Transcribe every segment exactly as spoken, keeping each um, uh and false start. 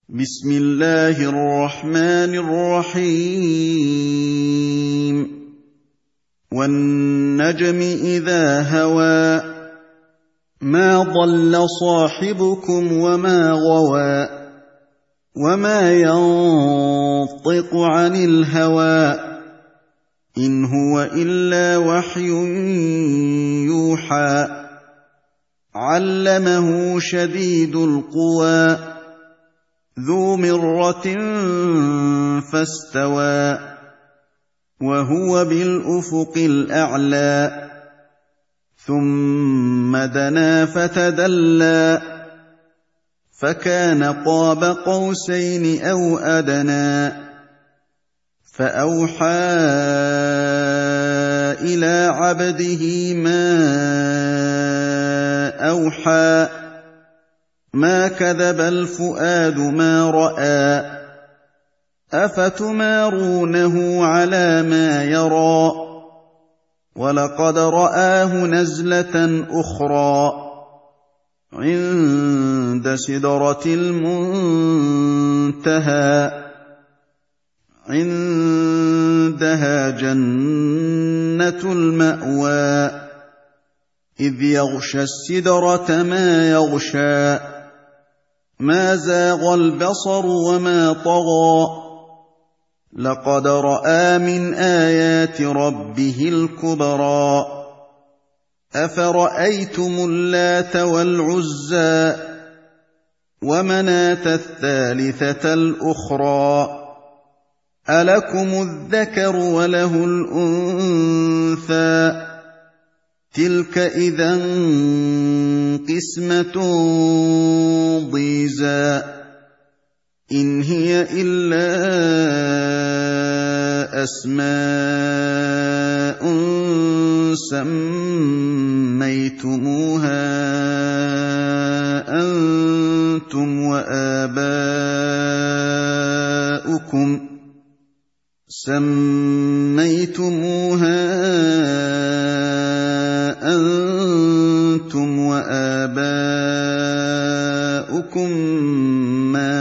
بسم الله الرحمن الرحيم والنجم إذا هوى ما ضل صاحبكم وما غوى وما ينطق عن الهوى إن هو إلا وحي يوحى علمه شديد القوى ذو مرة فاستوى وهو بالأفق الأعلى ثم دنا فتدلى فكان قاب قوسين أو أدنى فأوحى إلى عبده ما أوحى ما كذب الفؤاد ما رأى أفتمارونه على ما يرى ولقد رآه نزلة أخرى عند سدرة المنتهى عندها جنة المأوى إذ يغشى السدرة ما يغشى ما زاغ البصر وما طغى لقد رأى من آيات ربه الكبرى أفرأيتم اللات والعزى ومناة الثالثة الأخرى ألكم الذكر وله الأنثى تلك إذا قسمة ضيزى إن هي إلا أسماء سميتموها أنتم وآباؤكم سميتموها أنتم وآباؤكم ما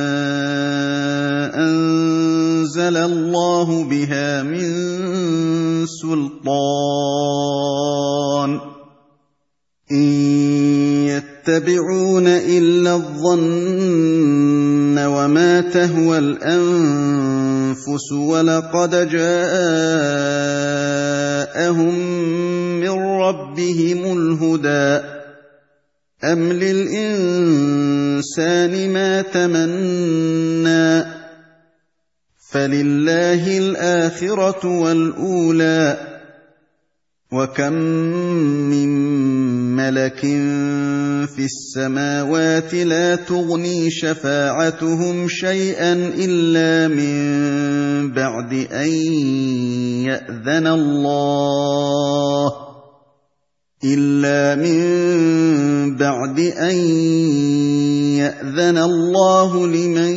أنزل الله بها من سلطان إن يتبعون إلا الظن وما تهوى الأنفس ولقد جاءهم من ربهم الهدى أم للإنسان ما تمنى فلله الآخرة والأولى وكم من ملك في السماوات لا تغني شفاعتهم شيئا إلا من بعد أن يأذن الله إلا من بعد أن يأذن الله لمن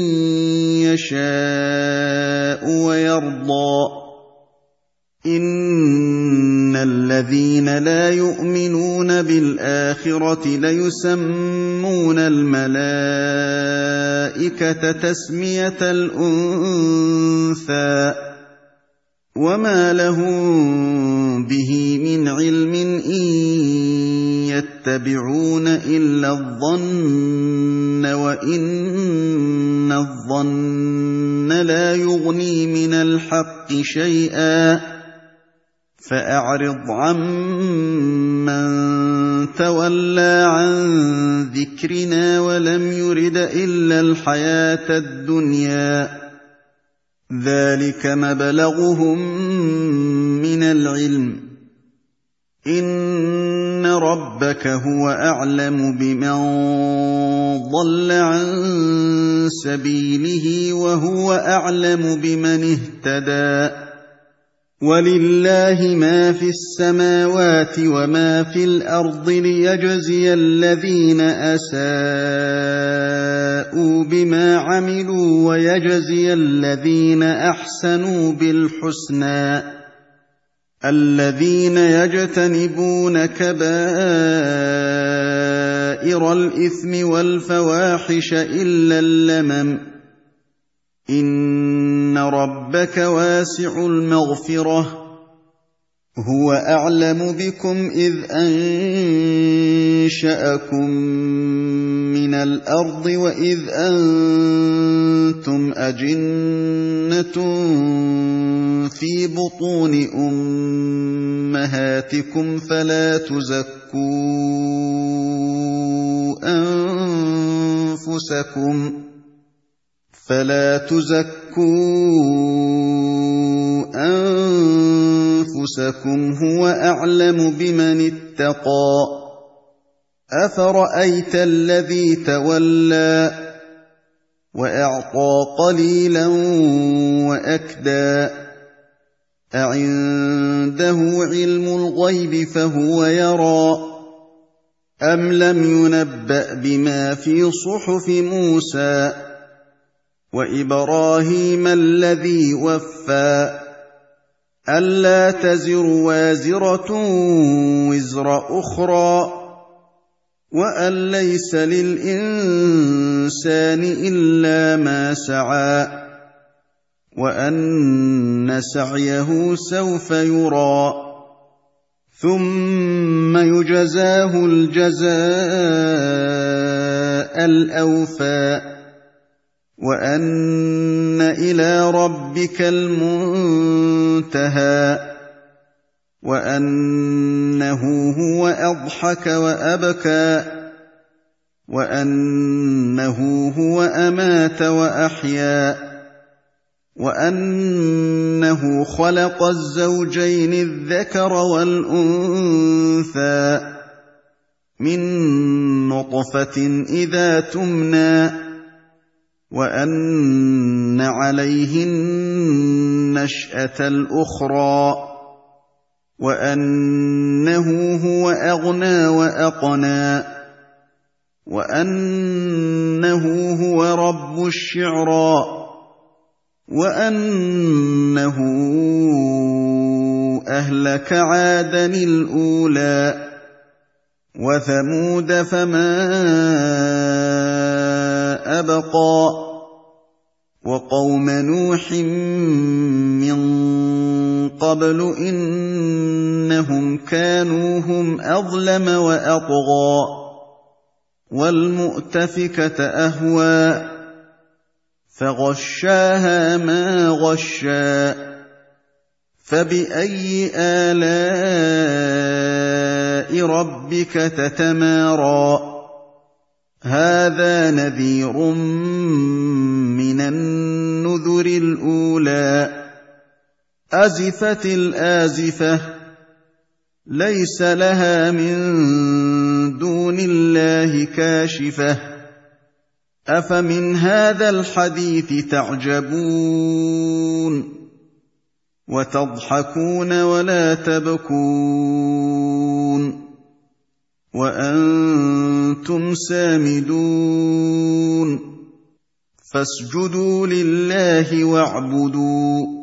يشاء ويرضى إن الذين لا يؤمنون بالآخرة ليسمون الملائكة تسمية الأنثى وما لهم به من علم إن يتبعون إلا الظن وإن الظن لا يغني من الحق شيئا فأعرض عمن تولى عن ذكرنا ولم يرد إلا الحياة الدنيا ذلك مبلغهم من العلم إن ربك هو أعلم بمن ضل عن سبيله وهو أعلم بمن اهتدى ولله ما في السماوات وما في الأرض ليجزي الذين أساءوا بما عملوا ويجزي الذين أحسنوا بالحسنى الذين يجتنبون كبائر كبائر الإثم والفواحش إلا اللمم إن ربك واسع المغفرة هو أعلم بكم إذ أنشأكم من الأرض وإذ أنتم أجنة في بطون أمهاتكم فلا تزكوا أنفسكم فلا تزكوا أنفسكم هو أعلم بمن اتقى أفرأيت الذي تولى وأعطى قليلا وأكدى أعنده علم الغيب فهو يرى أم لم ينبأ بما في صحف موسى وإبراهيم الذي وفى ألا تزر وازرة وزر أخرى وأن ليس للإنسان إلا ما سعى وأن سعيه سوف يرى ثم يجزاه الجزاء الأوفى وأن إلى ربك المنتهى وأنه هو أضحك وأبكى وأنه هو أمات وأحيا وأنه خلق الزوجين الذكر والأنثى من نطفة إذا تمنى وأن عليه النشأة الأخرى وأنه هو أغنى وأقنى وأنه هو رب الشعرى وأنه أهلك عادا الأولى وثمود فما أبقى وقوم نوح من قبل إنهم كانوا هم أظلم وأطغى والمؤتفكة أهوى فغشاها ما غشى فبأي آلاء ربك تتمارى هذا نذير من النذر الأولى أزفت الآزفة ليس لها من دون الله كاشفة أفمن هذا الحديث تعجبون وتضحكون ولا تبكون وأنتم سامدون فاسجدوا لله واعبدوا